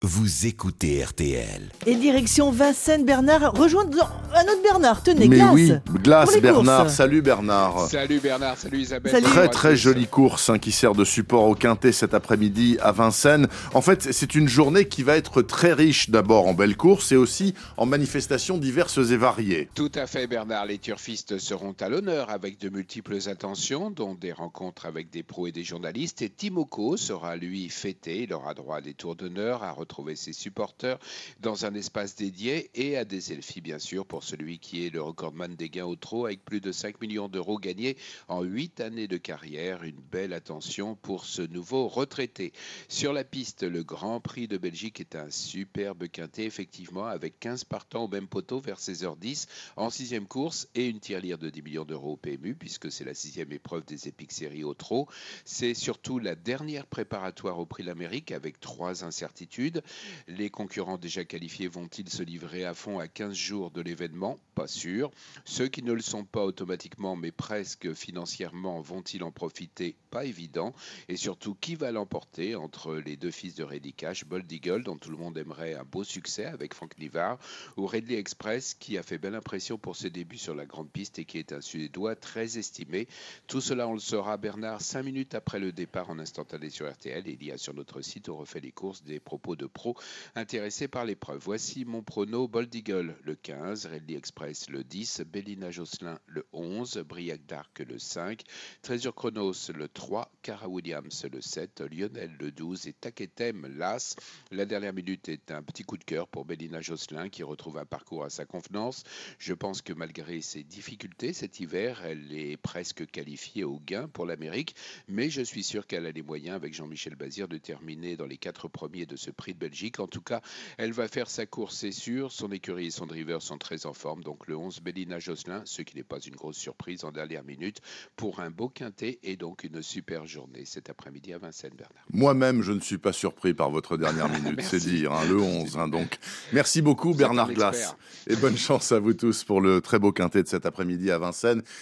Vous écoutez RTL. Et direction Vincennes, Bernard, rejoindre un autre Bernard, tenez, Mais Glace. oui, Glace, Pour les Bernard, courses. Salut Bernard. Salut Bernard, salut Isabelle. Salut. Très très jolie course qui sert de support au Quintet cet après-midi à Vincennes. En fait, c'est une journée qui va être très riche d'abord en belles courses et aussi en manifestations diverses et variées. Tout à fait Bernard, les turfistes seront à l'honneur avec de multiples attentions, dont des rencontres avec des pros et des journalistes. Et Timoko sera lui fêté, il aura droit à des tours d'honneur, à retrouver ses supporters dans un espace dédié et à des selfies bien sûr pour celui qui est le recordman des gains au trot avec plus de 5 millions d'euros gagnés en 8 années de carrière. Une belle attention pour ce nouveau retraité. Sur la piste, le Grand Prix de Belgique est un superbe quintet effectivement avec 15 partants au même poteau vers 16h10 en 6e course et une tirelire de 10 millions d'euros au PMU puisque c'est la 6e épreuve des Epic Series au trot. C'est surtout la dernière préparatoire au Prix de l'Amérique avec 3 incertitudes. Les concurrents déjà qualifiés vont-ils se livrer à fond à 15 jours de l'événement? Pas sûr. Ceux qui ne le sont pas automatiquement mais presque financièrement vont-ils en profiter? Pas évident. Et surtout, qui va l'emporter entre les deux fils de Reddy Cash, Bold Eagle dont tout le monde aimerait un beau succès avec Franck Nivard, ou Redley Express qui a fait belle impression pour ses débuts sur la grande piste et qui est un Suédois très estimé. Tout cela on le saura Bernard 5 minutes après le départ en instantané sur RTL. Il y a sur notre site on refait les courses des propos de pros intéressé par l'épreuve. Voici mon prono: Bold Eagle le 15, Redley Express le 10, Bellina Josselin le 11, Briac d'Arc le 5, Treasure Chronos le 3, Cara Williams le 7, Lionel le 12 et Taketem l'As. La dernière minute est un petit coup de cœur pour Bellina Josselin qui retrouve un parcours à sa convenance. Je pense que malgré ses difficultés cet hiver, elle est presque qualifiée au gain pour l'Amérique, mais je suis sûr qu'elle a les moyens avec Jean-Michel Bazir de terminer dans les 4 premiers de ce Prix de Belgique. En tout cas, elle va faire sa course, c'est sûr. Son écurie et son driver sont très en forme. Donc le 11, Bellina Josselin, ce qui n'est pas une grosse surprise en dernière minute, pour un beau quintet et donc une super journée cet après-midi à Vincennes, Bernard. Moi-même, je ne suis pas surpris par votre dernière minute, c'est dire, le 11. Donc, merci beaucoup Bernard Glace. Et bonne chance à vous tous pour le très beau quintet de cet après-midi à Vincennes.